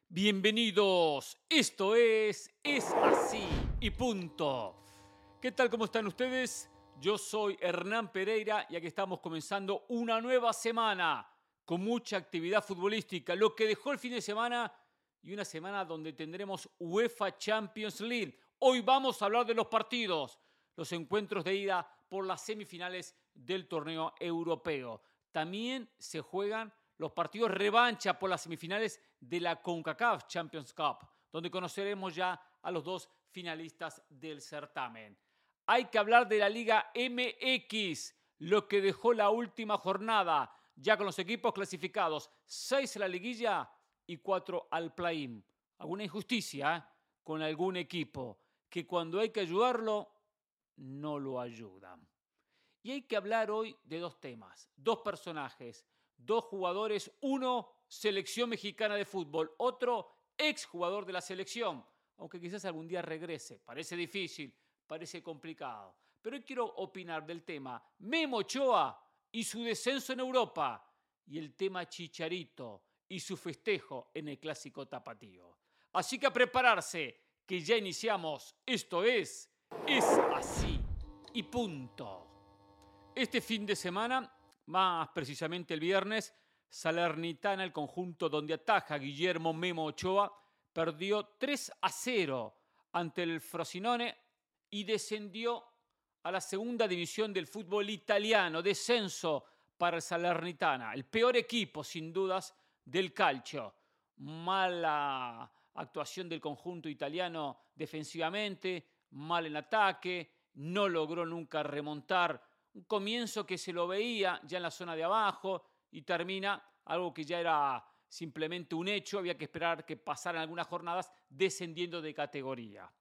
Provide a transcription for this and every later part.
Bienvenidos, esto es así y punto. ¿Qué tal? ¿Cómo están ustedes? Yo soy Hernán Pereira y aquí estamos comenzando una nueva semana con mucha actividad futbolística, lo que dejó el fin de semana y una semana donde tendremos UEFA Champions League. Hoy vamos a hablar de los partidos, los encuentros de ida por las semifinales del torneo europeo. También se juegan los partidos revancha por las semifinales de la CONCACAF Champions Cup, donde conoceremos ya a los dos finalistas del certamen. Hay que hablar de la Liga MX, lo que dejó la última jornada, ya con los equipos clasificados, 6 a la liguilla y 4 al play-in. Alguna injusticia con algún equipo que cuando hay que ayudarlo, no lo ayudan. Y hay que hablar hoy de dos temas, dos personajes, dos jugadores, uno selección mexicana de fútbol, otro exjugador de la selección, aunque quizás algún día regrese. Parece difícil, parece complicado. Pero hoy quiero opinar del tema Memo Ochoa y su descenso en Europa y el tema Chicharito y su festejo en el clásico tapatío. Así que a prepararse, que ya iniciamos. Esto es así y punto. Este fin de semana, más precisamente el viernes, Salernitana, el conjunto donde ataja Guillermo Memo Ochoa, perdió 3-0 ante el Frosinone y descendió a la segunda división del fútbol italiano, descenso para el Salernitana, el peor equipo sin dudas del calcio. Mala actuación del conjunto italiano defensivamente, mal en ataque, no logró nunca remontar un comienzo que se lo veía ya en la zona de abajo y termina algo que ya era simplemente un hecho, había que esperar que pasaran algunas jornadas descendiendo de categoría.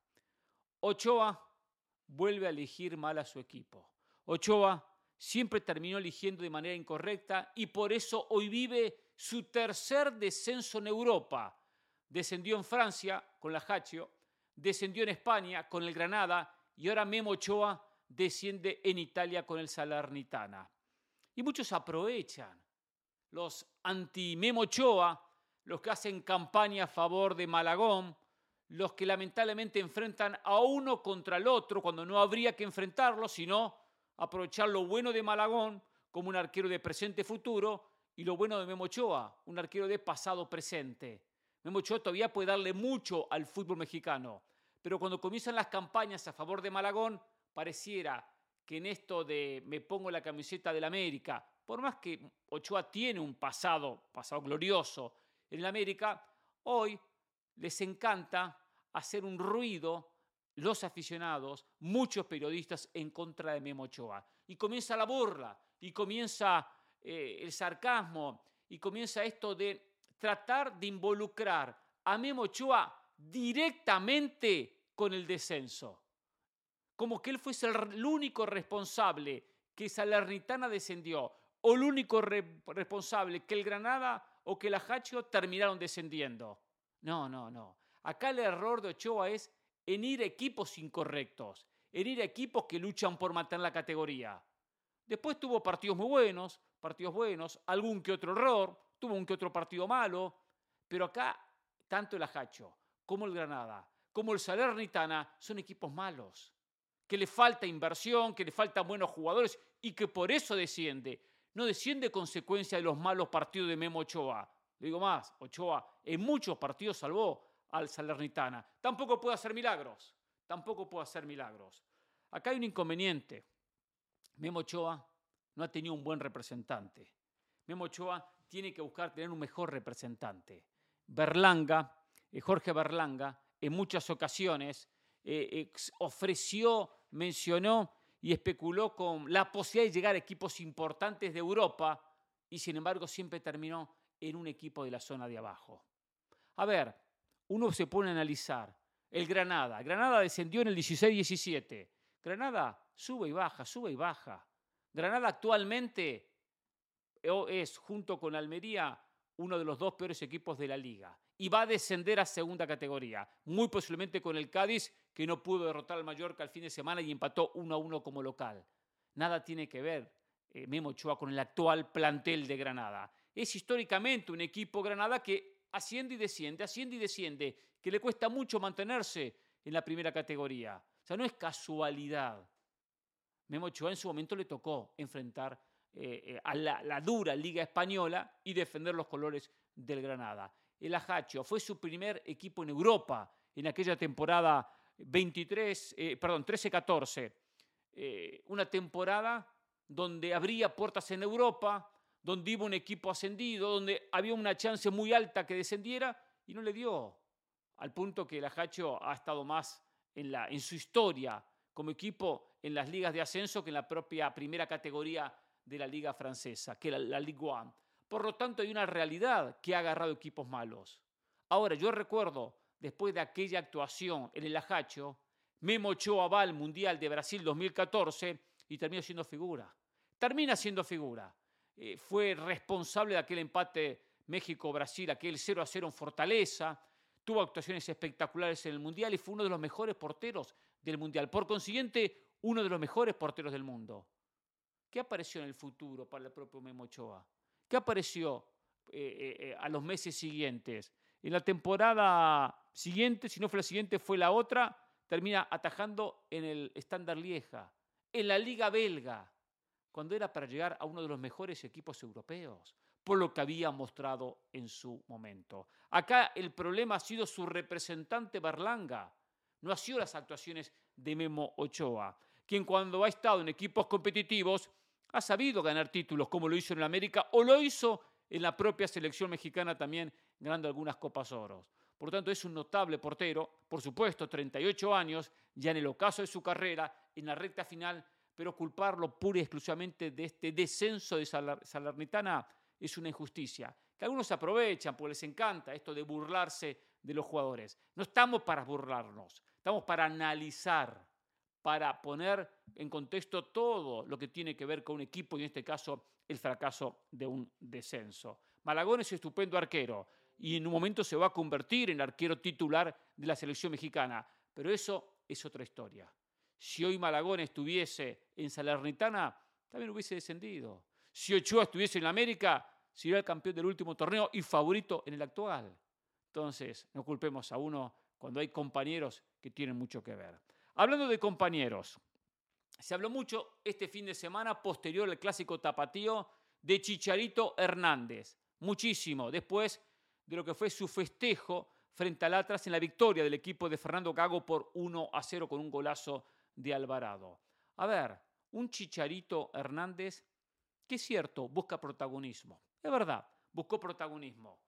Ochoa vuelve a elegir mal a su equipo. Ochoa siempre terminó eligiendo de manera incorrecta y por eso hoy vive su tercer descenso en Europa. Descendió en Francia con la Lazio, descendió en España con el Granada y ahora Memo Ochoa desciende en Italia con el Salernitana. Y muchos aprovechan. Los anti-Memo Ochoa, los que hacen campaña a favor de Malagón, los que lamentablemente enfrentan a uno contra el otro cuando no habría que enfrentarlo, sino aprovechar lo bueno de Malagón como un arquero de presente-futuro y lo bueno de Memo Ochoa, un arquero de pasado-presente. Memo Ochoa todavía puede darle mucho al fútbol mexicano, pero cuando comienzan las campañas a favor de Malagón, pareciera que en esto de me pongo la camiseta del América, por más que Ochoa tiene un pasado glorioso en el América, hoy les encanta hacer un ruido los aficionados, muchos periodistas en contra de Memo Ochoa. Y comienza la burla, y comienza el sarcasmo, y comienza esto de tratar de involucrar a Memo Ochoa directamente con el descenso. Como que él fuese el único responsable que Salernitana descendió, o el único responsable que el Granada o que la Lazio terminaron descendiendo. No. Acá el error de Ochoa es en ir a equipos incorrectos, en ir a equipos que luchan por mantener la categoría. Después tuvo partidos buenos, algún que otro error, tuvo un que otro partido malo, pero acá tanto el Lazio como el Granada, como el Salernitana son equipos malos, que le falta inversión, que le faltan buenos jugadores y que por eso desciende. No desciende consecuencia de los malos partidos de Memo Ochoa. Le digo más, Ochoa en muchos partidos salvó al Salernitana. Tampoco puede hacer milagros. Acá hay un inconveniente. Memo Ochoa no ha tenido un buen representante. Memo Ochoa tiene que buscar tener un mejor representante. Jorge Berlanga, en muchas ocasiones ofreció, mencionó y especuló con la posibilidad de llegar a equipos importantes de Europa y sin embargo siempre terminó en un equipo de la zona de abajo. A ver, uno se pone a analizar. El Granada descendió en el 16-17. Granada sube y baja. Granada actualmente es, junto con Almería, uno de los dos peores equipos de la liga y va a descender a segunda categoría, muy posiblemente con el Cádiz, que no pudo derrotar al Mallorca el fin de semana y empató 1-1 como local. Nada tiene que ver Memo Ochoa con el actual plantel de Granada. Es históricamente un equipo Granada que asciende y desciende, que le cuesta mucho mantenerse en la primera categoría. O sea, no es casualidad. Memo Ochoa en su momento le tocó enfrentar a la dura Liga Española y defender los colores del Granada. El Ajaccio fue su primer equipo en Europa en aquella temporada 13-14. Una temporada donde abría puertas en Europa, donde iba un equipo ascendido, donde había una chance muy alta que descendiera y no le dio. Al punto que el Ajaccio ha estado más en su historia como equipo en las ligas de ascenso que en la propia primera categoría de la liga francesa, que la Ligue 1. Por lo tanto, hay una realidad que ha agarrado equipos malos. Ahora, yo recuerdo, después de aquella actuación en el Ajaccio, Memo Ochoa va al Mundial de Brasil 2014 y termina siendo figura. Fue responsable de aquel empate México-Brasil, aquel 0-0 en Fortaleza. Tuvo actuaciones espectaculares en el Mundial y fue uno de los mejores porteros del Mundial. Por consiguiente, uno de los mejores porteros del mundo. ¿Qué apareció en el futuro para el propio Memo Ochoa? ¿Qué apareció a los meses siguientes? En la temporada siguiente, si no fue la siguiente, fue la otra, termina atajando en el Standard Lieja, en la Liga Belga, cuando era para llegar a uno de los mejores equipos europeos, por lo que había mostrado en su momento. Acá el problema ha sido su representante Berlanga, no ha sido las actuaciones de Memo Ochoa, quien cuando ha estado en equipos competitivos ha sabido ganar títulos, como lo hizo en el América o lo hizo en la propia selección mexicana también, ganando algunas Copas Oros. Por lo tanto, es un notable portero, por supuesto, 38 años, ya en el ocaso de su carrera, en la recta final, pero culparlo pura y exclusivamente de este descenso de Salernitana es una injusticia, que algunos aprovechan porque les encanta esto de burlarse de los jugadores. No estamos para burlarnos, estamos para analizar, para poner en contexto todo lo que tiene que ver con un equipo y en este caso el fracaso de un descenso. Malagón es estupendo arquero y en un momento se va a convertir en arquero titular de la selección mexicana, pero eso es otra historia. Si hoy Malagón estuviese en Salernitana, también hubiese descendido. Si Ochoa estuviese en América, sería el campeón del último torneo y favorito en el actual. Entonces, no culpemos a uno cuando hay compañeros que tienen mucho que ver. Hablando de compañeros, se habló mucho este fin de semana posterior al clásico tapatío de Chicharito Hernández. Muchísimo, después de lo que fue su festejo frente al Atlas en la victoria del equipo de Fernando Gago por 1-0 con un golazo de Alvarado. A ver, un Chicharito Hernández que es cierto, busca protagonismo. Es verdad, buscó protagonismo.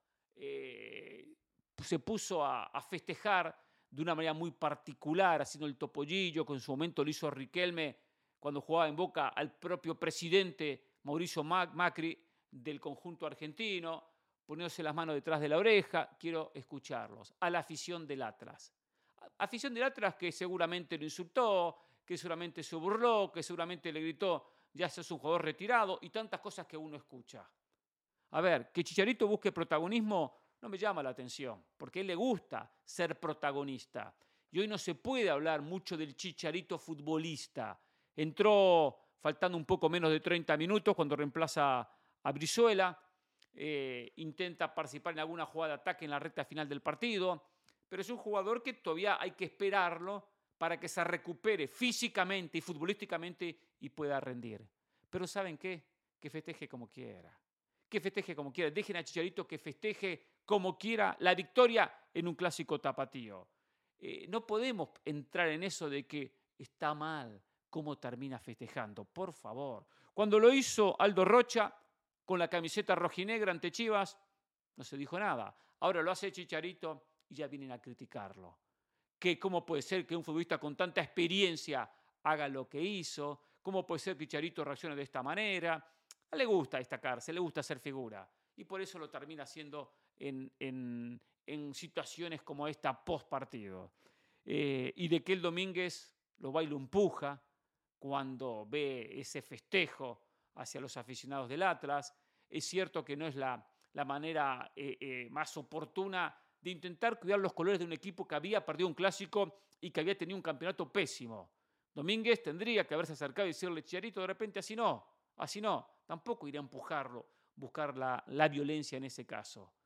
Se puso a festejar de una manera muy particular, haciendo el topollillo, que en su momento lo hizo Riquelme cuando jugaba en Boca al propio presidente Mauricio Macri del conjunto argentino, poniéndose las manos detrás de la oreja. Quiero escucharlos. A la afición del Atlas. Afición del Atlas que seguramente lo insultó, que seguramente se burló, que seguramente le gritó ya sos un jugador retirado y tantas cosas que uno escucha. A ver, que Chicharito busque protagonismo no me llama la atención, porque a él le gusta ser protagonista. Y hoy no se puede hablar mucho del Chicharito futbolista. Entró faltando un poco menos de 30 minutos cuando reemplaza a Brizuela, intenta participar en alguna jugada de ataque en la recta final del partido, pero es un jugador que todavía hay que esperarlo para que se recupere físicamente y futbolísticamente y pueda rendir. Pero ¿saben qué? Que festeje como quiera. Que festeje como quiera. Dejen a Chicharito que festeje como quiera la victoria en un clásico tapatío. No podemos entrar en eso de que está mal cómo termina festejando. Por favor. Cuando lo hizo Aldo Rocha con la camiseta rojinegra ante Chivas, no se dijo nada. Ahora lo hace Chicharito y ya vienen a criticarlo. Que cómo puede ser que un futbolista con tanta experiencia haga lo que hizo, cómo puede ser que Chicharito reaccione de esta manera. A él le gusta destacarse, le gusta ser figura y por eso lo termina haciendo en situaciones como esta post partido. Y de que el Domínguez lo va y lo empuja cuando ve ese festejo hacia los aficionados del Atlas. Es cierto que no es la manera más oportuna de intentar cuidar los colores de un equipo que había perdido un clásico y que había tenido un campeonato pésimo. Domínguez tendría que haberse acercado y decirle, Chicharito, de repente así no, tampoco ir a empujarlo, buscar la violencia en ese caso.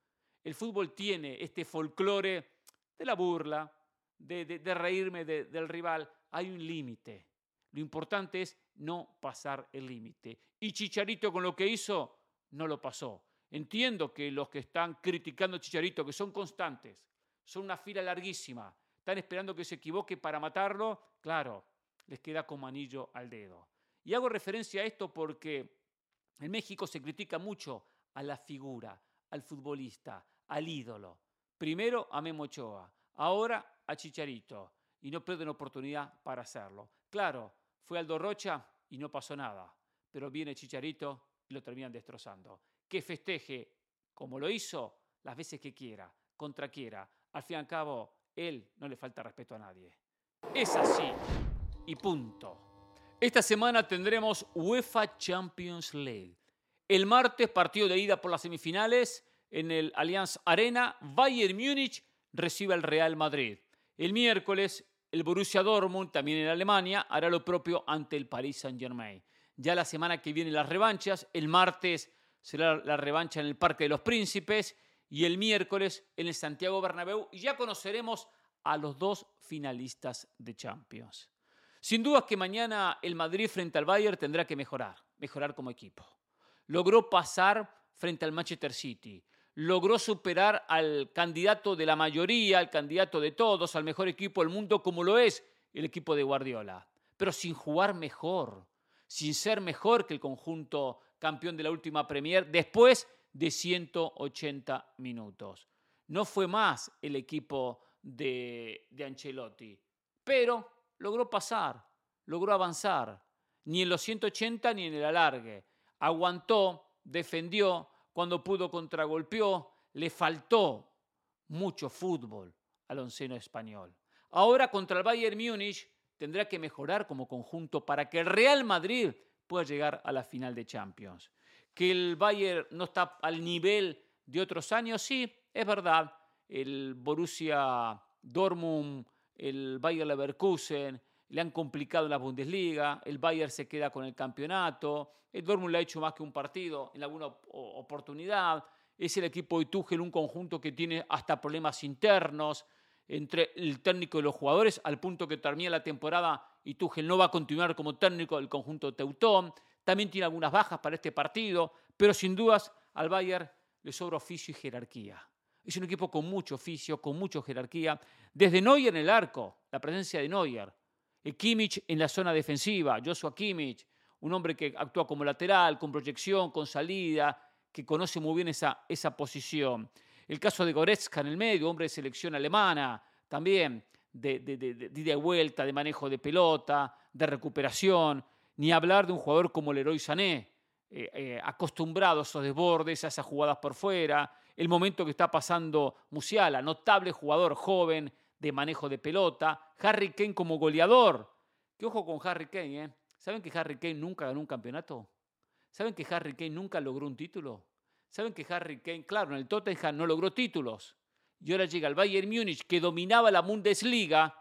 El fútbol tiene este folclore de la burla, de reírme del rival. Hay un límite. Lo importante es no pasar el límite. Y Chicharito con lo que hizo, no lo pasó. Entiendo que los que están criticando a Chicharito, que son constantes, son una fila larguísima, están esperando que se equivoque para matarlo, claro, les queda como anillo al dedo. Y hago referencia a esto porque en México se critica mucho a la figura, al futbolista, al ídolo. Primero a Memo Ochoa, ahora a Chicharito. Y no pierden oportunidad para hacerlo. Claro, fue Aldo Rocha y no pasó nada. Pero viene Chicharito y lo terminan destrozando. Que festeje como lo hizo las veces que quiera, contra quiera. Al fin y al cabo, él no le falta respeto a nadie. Es así y punto. Esta semana tendremos UEFA Champions League. El martes, partido de ida por las semifinales en el Allianz Arena. Bayern Múnich recibe al Real Madrid. El miércoles, el Borussia Dortmund, también en Alemania, hará lo propio ante el Paris Saint-Germain. Ya la semana que viene las revanchas. El martes será la revancha en el Parque de los Príncipes y el miércoles en el Santiago Bernabéu. Y ya conoceremos a los dos finalistas de Champions. Sin duda que mañana el Madrid frente al Bayern tendrá que mejorar como equipo. Logró pasar frente al Manchester City. Logró superar al candidato de la mayoría, al candidato de todos, al mejor equipo del mundo como lo es el equipo de Guardiola. Pero sin jugar mejor, sin ser mejor que el conjunto campeón de la última Premier después de 180 minutos. No fue más el equipo de Ancelotti, pero logró pasar, logró avanzar. Ni en los 180 ni en el alargue. Aguantó, defendió, cuando pudo contragolpeó, le faltó mucho fútbol al onceno español. Ahora contra el Bayern Múnich tendrá que mejorar como conjunto para que el Real Madrid pueda llegar a la final de Champions. Que el Bayern no está al nivel de otros años, sí, es verdad. El Borussia Dortmund, el Bayer Leverkusen le han complicado en la Bundesliga, el Bayern se queda con el campeonato, el Dortmund le ha hecho más que un partido en alguna oportunidad, es el equipo de Tuchel, un conjunto que tiene hasta problemas internos entre el técnico y los jugadores, al punto que termina la temporada y Tuchel no va a continuar como técnico del conjunto teutón. También tiene algunas bajas para este partido, pero sin dudas al Bayern le sobra oficio y jerarquía. Es un equipo con mucho oficio, con mucha jerarquía. Desde Neuer en el arco, la presencia de Neuer. El Kimmich en la zona defensiva, Joshua Kimmich, un hombre que actúa como lateral, con proyección, con salida, que conoce muy bien esa posición. El caso de Goretzka en el medio, hombre de selección alemana, también de ida y vuelta, de manejo de pelota, de recuperación. Ni hablar de un jugador como Leroy Sané, acostumbrado a esos desbordes, a esas jugadas por fuera. El momento que está pasando Musiala, notable jugador joven de manejo de pelota. Harry Kane como goleador. Que ojo con Harry Kane, ¿eh? ¿Saben que Harry Kane nunca ganó un campeonato? ¿Saben que Harry Kane nunca logró un título? ¿Saben que Harry Kane, claro, en el Tottenham no logró títulos? Y ahora llega el Bayern Múnich, que dominaba la Bundesliga,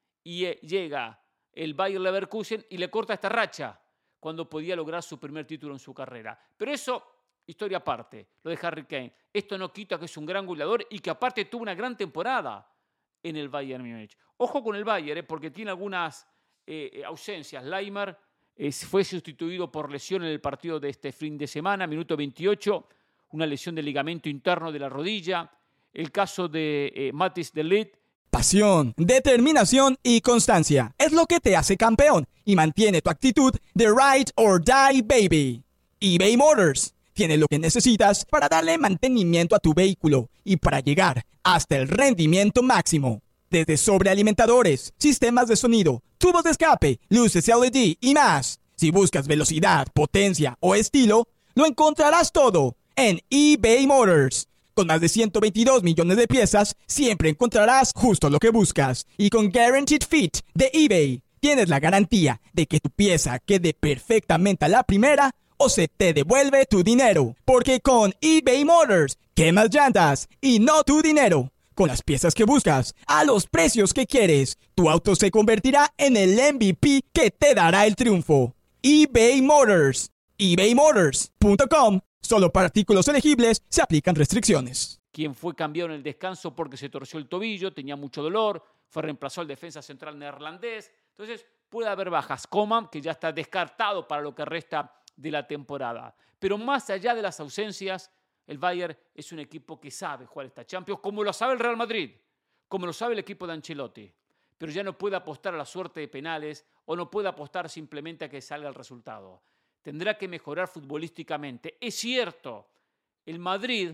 y llega el Bayer Leverkusen y le corta esta racha cuando podía lograr su primer título en su carrera. Pero eso, historia aparte, lo de Harry Kane. Esto no quita que es un gran goleador y que aparte tuvo una gran temporada en el Bayern Múnich. Ojo con el Bayern, porque tiene algunas ausencias. Leimer fue sustituido por lesión en el partido de este fin de semana, minuto 28, una lesión de ligamento interno de la rodilla. El caso de Matthijs de Ligt. Pasión, determinación y constancia es lo que te hace campeón y mantiene tu actitud de ride or die, baby. eBay Motors tiene lo que necesitas para darle mantenimiento a tu vehículo y para llegar hasta el rendimiento máximo. Desde sobrealimentadores, sistemas de sonido, tubos de escape, luces LED y más. Si buscas velocidad, potencia o estilo, lo encontrarás todo en eBay Motors. Con más de 122 millones de piezas, siempre encontrarás justo lo que buscas. Y con Guaranteed Fit de eBay, tienes la garantía de que tu pieza quede perfectamente a la primera o se te devuelve tu dinero. Porque con eBay Motors, quemas llantas y no tu dinero. Con las piezas que buscas, a los precios que quieres, tu auto se convertirá en el MVP que te dará el triunfo. eBay Motors. ebaymotors.com. Solo para artículos elegibles se aplican restricciones. quien fue cambiado en el descanso porque se torció el tobillo, tenía mucho dolor, fue reemplazado al defensa central neerlandés. Entonces puede haber bajas. Coman, que ya está descartado para lo que resta de la temporada. Pero más allá de las ausencias, el Bayern es un equipo que sabe jugar esta Champions, como lo sabe el Real Madrid, como lo sabe el equipo de Ancelotti. Pero ya no puede apostar a la suerte de penales o no puede apostar simplemente a que salga el resultado. Tendrá que mejorar futbolísticamente. Es cierto, el Madrid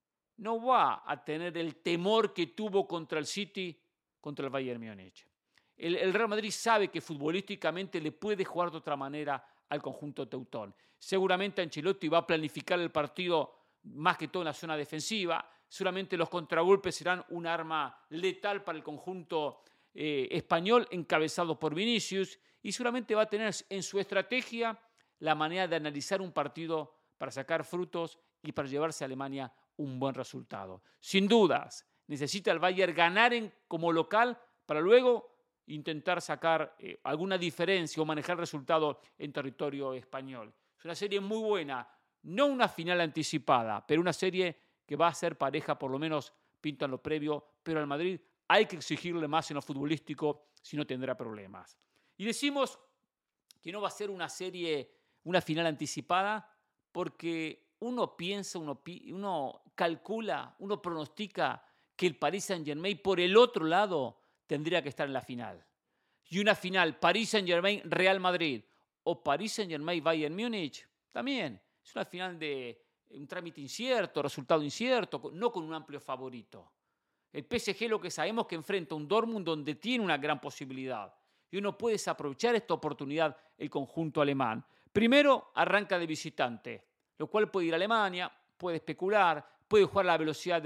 no va a tener el temor que tuvo contra el City, contra el Bayern Múnich. El Real Madrid sabe que futbolísticamente le puede jugar de otra manera al conjunto teutón. Seguramente Ancelotti va a planificar el partido más que todo en la zona defensiva. Seguramente los contragolpes serán un arma letal para el conjunto español encabezado por Vinicius, y seguramente va a tener en su estrategia la manera de analizar un partido para sacar frutos y para llevarse a Alemania un buen resultado. Sin dudas, necesita el Bayern ganar como local para luego intentar sacar alguna diferencia o manejar el resultado en territorio español. Es una serie muy buena, no una final anticipada, pero una serie que va a ser pareja, por lo menos pinta en lo previo, pero al Madrid hay que exigirle más en lo futbolístico, si no tendrá problemas. Y decimos que no va a ser una serie, una final anticipada, porque uno piensa, uno calcula, uno pronostica que el Paris Saint-Germain, por el otro lado, tendría que estar en la final. Y una final Paris Saint-Germain-Real Madrid o Paris Saint-Germain-Bayern Múnich, también es una final de un trámite incierto, resultado incierto, no con un amplio favorito. El PSG, lo que sabemos, que enfrenta un Dortmund donde tiene una gran posibilidad. Y uno puede desaprovechar esta oportunidad el conjunto alemán. Primero, arranca de visitante, lo cual puede ir a Alemania, puede especular, puede jugar a la velocidad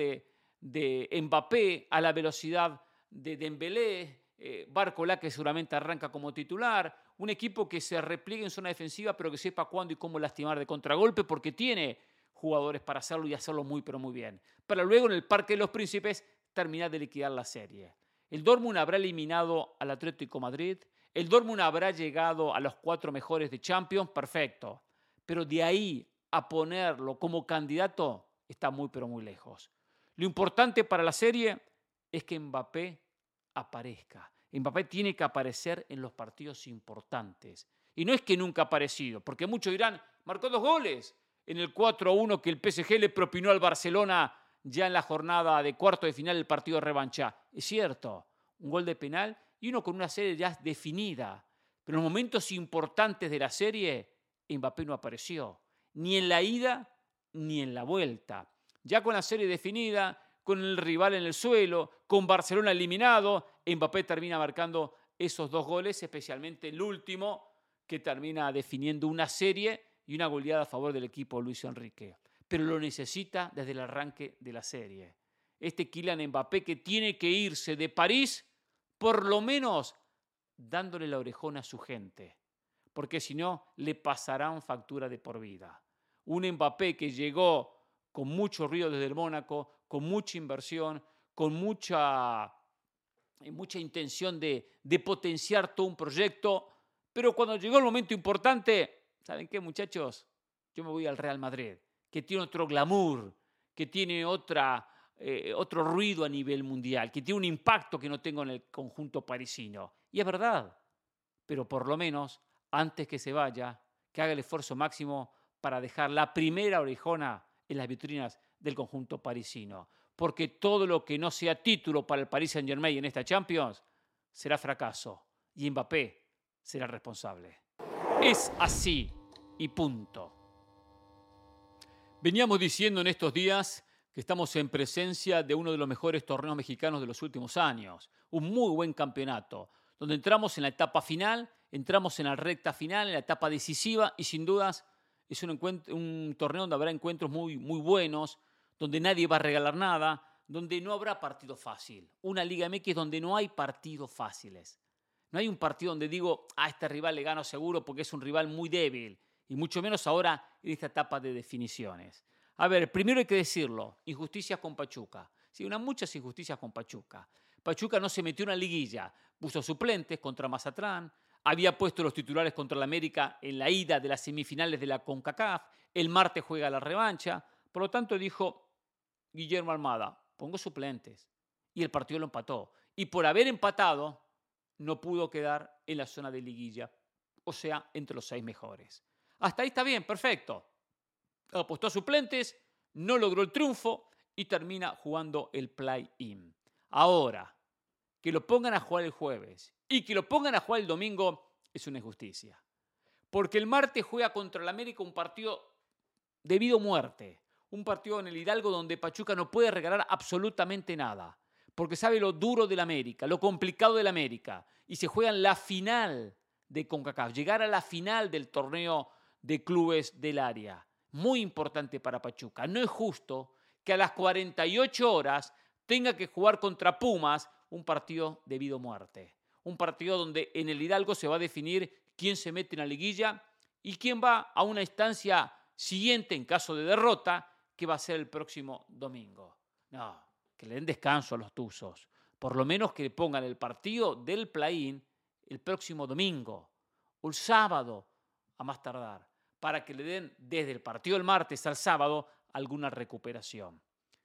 de Mbappé, a la velocidad de Dembélé, Barcola, que seguramente arranca como titular, un equipo que se repliegue en zona defensiva, pero que sepa cuándo y cómo lastimar de contragolpe, porque tiene jugadores para hacerlo y hacerlo muy, pero muy bien. Para luego, en el Parque de los Príncipes, terminar de liquidar la serie. El Dortmund habrá eliminado al Atlético Madrid, el Dortmund habrá llegado a los 4 mejores de Champions, perfecto, pero de ahí a ponerlo como candidato está muy, pero muy lejos. Lo importante para la serie es que Mbappé aparezca. Mbappé tiene que aparecer en los partidos importantes. Y no es que nunca ha aparecido, porque muchos dirán, marcó 2 goles en el 4-1 que el PSG le propinó al Barcelona ya en la jornada de cuarto de final del partido de revancha. Es cierto, un gol de penal y uno con una serie ya definida. Pero en los momentos importantes de la serie, Mbappé no apareció, ni en la ida ni en la vuelta. Ya con la serie definida, con el rival en el suelo, con Barcelona eliminado, Mbappé termina marcando esos 2 goles, especialmente el último, que termina definiendo una serie y una goleada a favor del equipo Luis Enrique. Pero lo necesita desde el arranque de la serie. Este Kylian Mbappé que tiene que irse de París, por lo menos dándole la orejona a su gente, porque si no, le pasarán factura de por vida. Un Mbappé que llegó con mucho ruido desde el Mónaco, con mucha inversión, con mucha intención de potenciar todo un proyecto, pero cuando llegó el momento importante, ¿saben qué, muchachos? Yo me voy al Real Madrid, que tiene otro glamour, que tiene otro ruido a nivel mundial, que tiene un impacto que no tengo en el conjunto parisino. Y es verdad, pero por lo menos, antes que se vaya, que haga el esfuerzo máximo para dejar la primera orejona en las vitrinas del conjunto parisino. Porque todo lo que no sea título para el Paris Saint-Germain en esta Champions será fracaso. Y Mbappé será responsable. Es así y punto. Veníamos diciendo en estos días que estamos en presencia de uno de los mejores torneos mexicanos de los últimos años. Un muy buen campeonato, donde entramos en la etapa final, entramos en la recta final, en la etapa decisiva, y sin dudas es un torneo donde habrá encuentros muy, muy buenos, donde nadie va a regalar nada, donde no habrá partido fácil. Una Liga MX donde no hay partidos fáciles. No hay un partido donde digo, este rival le gano seguro porque es un rival muy débil, y mucho menos ahora en esta etapa de definiciones. A ver, primero hay que decirlo, injusticias con Pachuca. Sí, muchas injusticias con Pachuca. Pachuca no se metió en una liguilla, puso suplentes contra Mazatlán, había puesto los titulares contra el América en la ida de las semifinales de la CONCACAF, el martes juega la revancha, por lo tanto dijo, Guillermo Almada, pongo suplentes. Y el partido lo empató. Y por haber empatado, no pudo quedar en la zona de liguilla, o sea, entre los 6 mejores. Hasta ahí está bien, perfecto. Apostó a suplentes, no logró el triunfo y termina jugando el play-in. Ahora, que lo pongan a jugar el jueves y que lo pongan a jugar el domingo es una injusticia. Porque el martes juega contra el América un partido de vida o muerte. Un partido en el Hidalgo donde Pachuca no puede regalar absolutamente nada. Porque sabe lo duro del América, lo complicado del América. Y se juega en la final de CONCACAF. Llegar a la final del torneo de clubes del área. Muy importante para Pachuca. No es justo que a las 48 horas tenga que jugar contra Pumas un partido de vida o muerte. Un partido donde en el Hidalgo se va a definir quién se mete en la liguilla y quién va a una instancia siguiente en caso de derrota, que va a ser el próximo domingo. No, que le den descanso a los tuzos. Por lo menos que le pongan el partido del play-in el próximo domingo o el sábado a más tardar, para que le den desde el partido del martes al sábado alguna recuperación.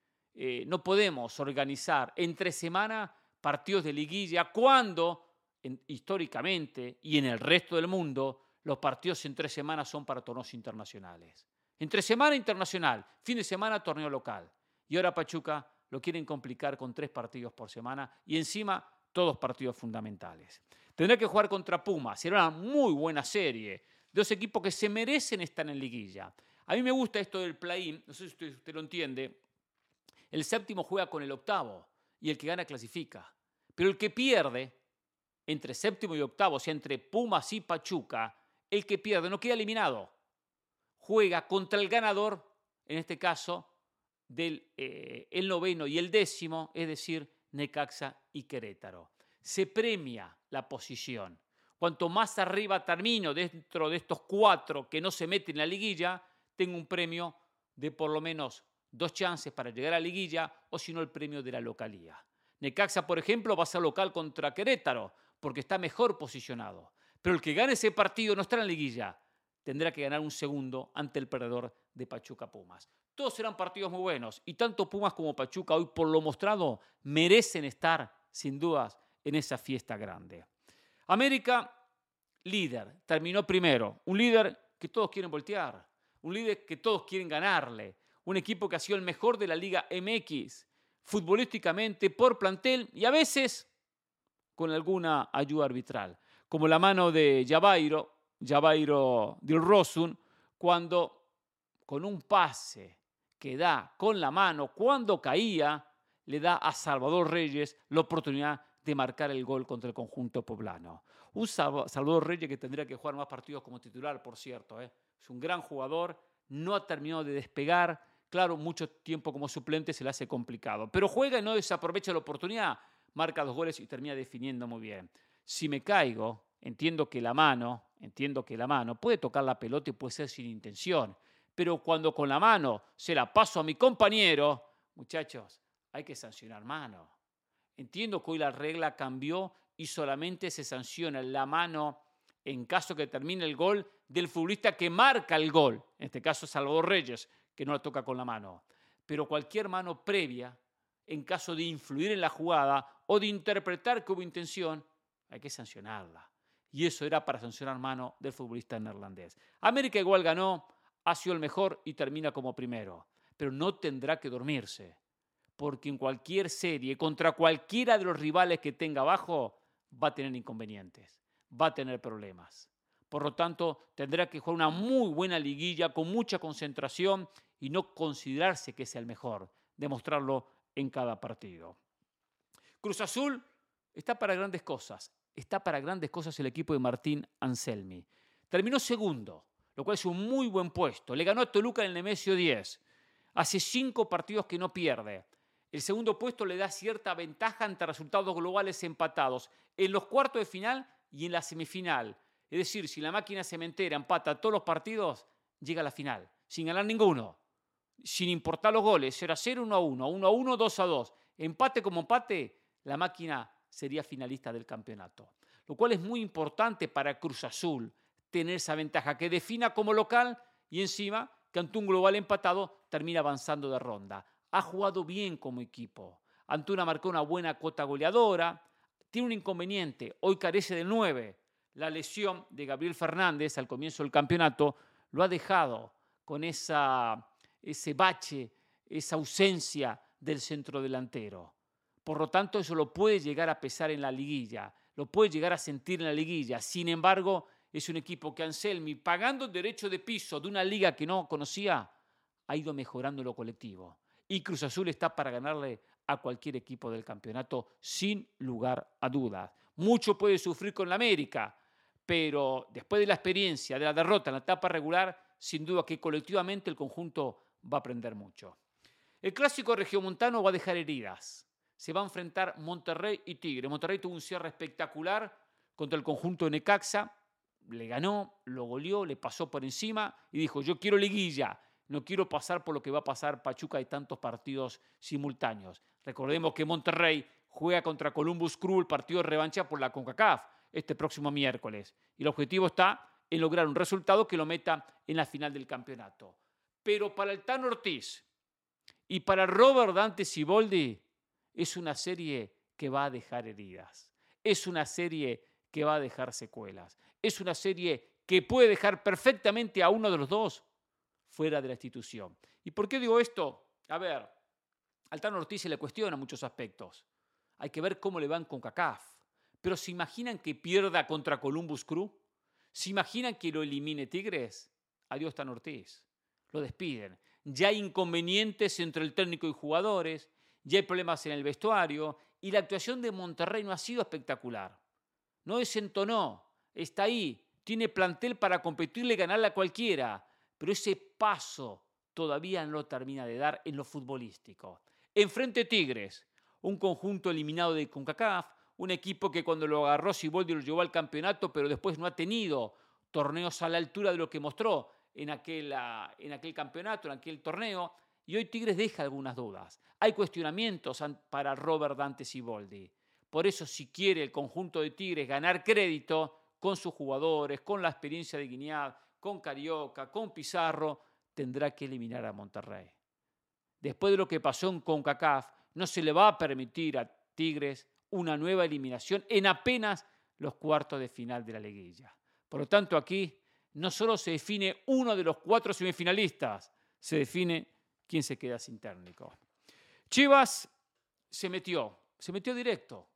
No podemos organizar entre semana partidos de liguilla cuando históricamente y en el resto del mundo los partidos entre semanas son para torneos internacionales. Entre semana internacional, fin de semana torneo local. Y ahora Pachuca lo quieren complicar con 3 partidos por semana y encima todos partidos fundamentales. Tendrá que jugar contra Pumas. Será una muy buena serie. 2 equipos que se merecen estar en liguilla. A mí me gusta esto del play-in, no sé si usted lo entiende. El séptimo juega con el octavo y el que gana clasifica. Pero el que pierde, entre séptimo y octavo, o sea, entre Pumas y Pachuca, el que pierde no queda eliminado. Juega contra el ganador, en este caso, del el noveno y el décimo, es decir, Necaxa y Querétaro. Se premia la posición. Cuanto más arriba termino dentro de estos 4 que no se meten en la liguilla, tengo un premio de por lo menos 2 chances para llegar a la liguilla, o si no el premio de la localía. Necaxa, por ejemplo, va a ser local contra Querétaro, porque está mejor posicionado. Pero el que gane ese partido no estará en la liguilla. Tendrá que ganar un segundo ante el perdedor de Pachuca Pumas. Todos serán partidos muy buenos y tanto Pumas como Pachuca hoy por lo mostrado merecen estar sin dudas en esa fiesta grande. América, líder, terminó primero. Un líder que todos quieren voltear. Un líder que todos quieren ganarle. Un equipo que ha sido el mejor de la Liga MX, futbolísticamente, por plantel y a veces con alguna ayuda arbitral. Como la mano de Javairo Dilrosun, cuando con un pase que da con la mano, cuando caía, le da a Salvador Reyes la oportunidad de marcar el gol contra el conjunto poblano. Un Salvador Reyes que tendría que jugar más partidos como titular, por cierto. Es un gran jugador, no ha terminado de despegar. Claro, mucho tiempo como suplente se le hace complicado. Pero juega y no desaprovecha la oportunidad. Marca 2 goles y termina definiendo muy bien. Si me caigo, entiendo que la mano puede tocar la pelota y puede ser sin intención. Pero cuando con la mano se la paso a mi compañero, muchachos, hay que sancionar mano. Entiendo que hoy la regla cambió y solamente se sanciona la mano en caso que termine el gol del futbolista que marca el gol. En este caso Salvador Reyes, que no la toca con la mano. Pero cualquier mano previa, en caso de influir en la jugada o de interpretar que hubo intención, hay que sancionarla. Y eso era para sancionar mano del futbolista neerlandés. América igual ganó, ha sido el mejor y termina como primero. Pero no tendrá que dormirse, porque en cualquier serie, contra cualquiera de los rivales que tenga abajo, va a tener inconvenientes, va a tener problemas. Por lo tanto, tendrá que jugar una muy buena liguilla con mucha concentración y no considerarse que sea el mejor, demostrarlo en cada partido. Cruz Azul está para grandes cosas. Está para grandes cosas el equipo de Martín Anselmi. Terminó segundo, lo cual es un muy buen puesto. Le ganó a Toluca en el Nemesio 10. Hace 5 partidos que no pierde. El segundo puesto le da cierta ventaja ante resultados globales empatados en los cuartos de final y en la semifinal. Es decir, si la máquina cementera empata todos los partidos, llega a la final, sin ganar ninguno, sin importar los goles, 0-0, 1-1, 1-1, 2-2. Empate como empate, la máquina sería finalista del campeonato. Lo cual es muy importante para Cruz Azul, tener esa ventaja que defina como local y encima, que ante un global empatado, termina avanzando de ronda. ha jugado bien como equipo. Antuna marcó una buena cuota goleadora, tiene un inconveniente, hoy carece del 9. La lesión de Gabriel Fernández al comienzo del campeonato lo ha dejado con ese bache, esa ausencia del centro delantero. Por lo tanto, eso lo puede llegar a pesar en la liguilla, lo puede llegar a sentir en la liguilla. Sin embargo, es un equipo que Anselmi, pagando derecho de piso de una liga que no conocía, ha ido mejorando lo colectivo. Y Cruz Azul está para ganarle a cualquier equipo del campeonato sin lugar a dudas. Mucho puede sufrir con la América, pero después de la experiencia, de la derrota en la etapa regular, sin duda que colectivamente el conjunto va a aprender mucho. El clásico regiomontano va a dejar heridas. Se va a enfrentar Monterrey y Tigre. Monterrey tuvo un cierre espectacular contra el conjunto de Necaxa. Le ganó, lo goleó, le pasó por encima y dijo, yo quiero liguilla, no quiero pasar por lo que va a pasar Pachuca de tantos partidos simultáneos. Recordemos que Monterrey juega contra Columbus Crew el partido de revancha por la CONCACAF este próximo miércoles. Y el objetivo está en lograr un resultado que lo meta en la final del campeonato. Pero para el Tano Ortiz y para Robert Dante Siboldi es una serie que va a dejar heridas. Es una serie que va a dejar secuelas. Es una serie que puede dejar perfectamente a uno de los dos fuera de la institución. ¿Y por qué digo esto? A ver, al Tano Ortiz se le cuestiona muchos aspectos. Hay que ver cómo le van con CONCACAF. Pero ¿se imaginan que pierda contra Columbus Crew? ¿Se imaginan que lo elimine Tigres? Adiós Tano Ortiz. Lo despiden. Ya hay inconvenientes entre el técnico y jugadores, ya hay problemas en el vestuario y la actuación de Monterrey no ha sido espectacular. No desentonó, está ahí, tiene plantel para competirle y ganarle a cualquiera, pero ese paso todavía no lo termina de dar en lo futbolístico. Enfrente Tigres, un conjunto eliminado de CONCACAF, un equipo que cuando lo agarró Siboldi lo llevó al campeonato, pero después no ha tenido torneos a la altura de lo que mostró en aquel campeonato, en aquel torneo, y hoy Tigres deja algunas dudas. Hay cuestionamientos para Robert Dante Siboldi. Por eso, si quiere el conjunto de Tigres ganar crédito con sus jugadores, con la experiencia de Guiñac, con Carioca, con Pizarro, tendrá que eliminar a Monterrey. Después de lo que pasó en CONCACAF, no se le va a permitir a Tigres una nueva eliminación en apenas los cuartos de final de la liguilla. Por lo tanto, aquí no solo se define uno de los 4 semifinalistas, se define quién se queda sin técnico. Chivas se metió directo.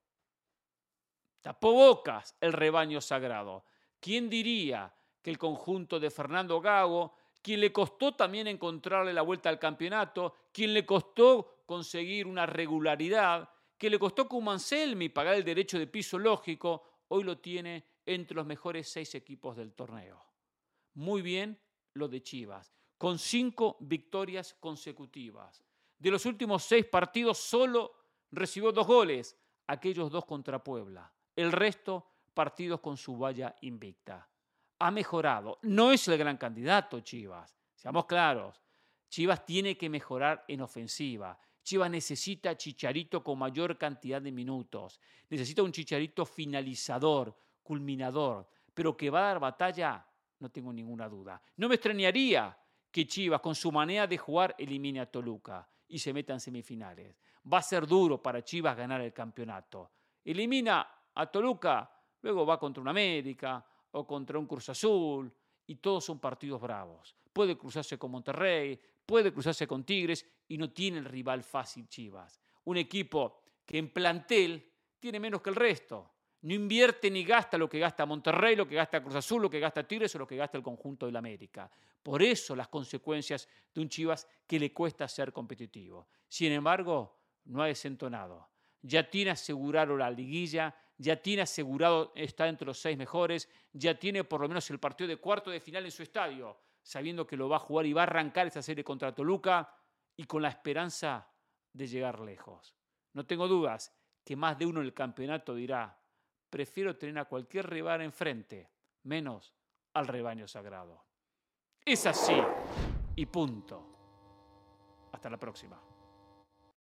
Tapó bocas el rebaño sagrado. ¿Quién diría que el conjunto de Fernando Gago, quien le costó también encontrarle la vuelta al campeonato, quien le costó conseguir una regularidad, que le costó como Anselmi pagar el derecho de piso lógico, hoy lo tiene entre los mejores 6 equipos del torneo? Muy bien lo de Chivas, con 5 victorias consecutivas. De los últimos 6 partidos solo recibió 2 goles, aquellos 2 contra Puebla. El resto, partidos con su valla invicta. Ha mejorado. No es el gran candidato Chivas, seamos claros. Chivas tiene que mejorar en ofensiva. Chivas necesita Chicharito con mayor cantidad de minutos. Necesita un Chicharito finalizador, culminador, pero que va a dar batalla, no tengo ninguna duda. No me extrañaría que Chivas, con su manera de jugar, elimine a Toluca y se meta en semifinales. Va a ser duro para Chivas ganar el campeonato. Elimina a Toluca, luego va contra un América o contra un Cruz Azul, y todos son partidos bravos. Puede cruzarse con Monterrey, puede cruzarse con Tigres, y no tiene el rival fácil Chivas. Un equipo que en plantel tiene menos que el resto. No invierte ni gasta lo que gasta Monterrey, lo que gasta Cruz Azul, lo que gasta Tigres o lo que gasta el conjunto del América. Por eso las consecuencias de un Chivas que le cuesta ser competitivo. Sin embargo, no ha desentonado. Ya tiene asegurado la liguilla, ya tiene asegurado estar entre los 6 mejores, ya tiene por lo menos el partido de cuarto de final en su estadio, sabiendo que lo va a jugar y va a arrancar esa serie contra Toluca y con la esperanza de llegar lejos. No tengo dudas que más de uno en el campeonato dirá: prefiero tener a cualquier rival enfrente, menos al rebaño sagrado. Es así y punto. Hasta la próxima.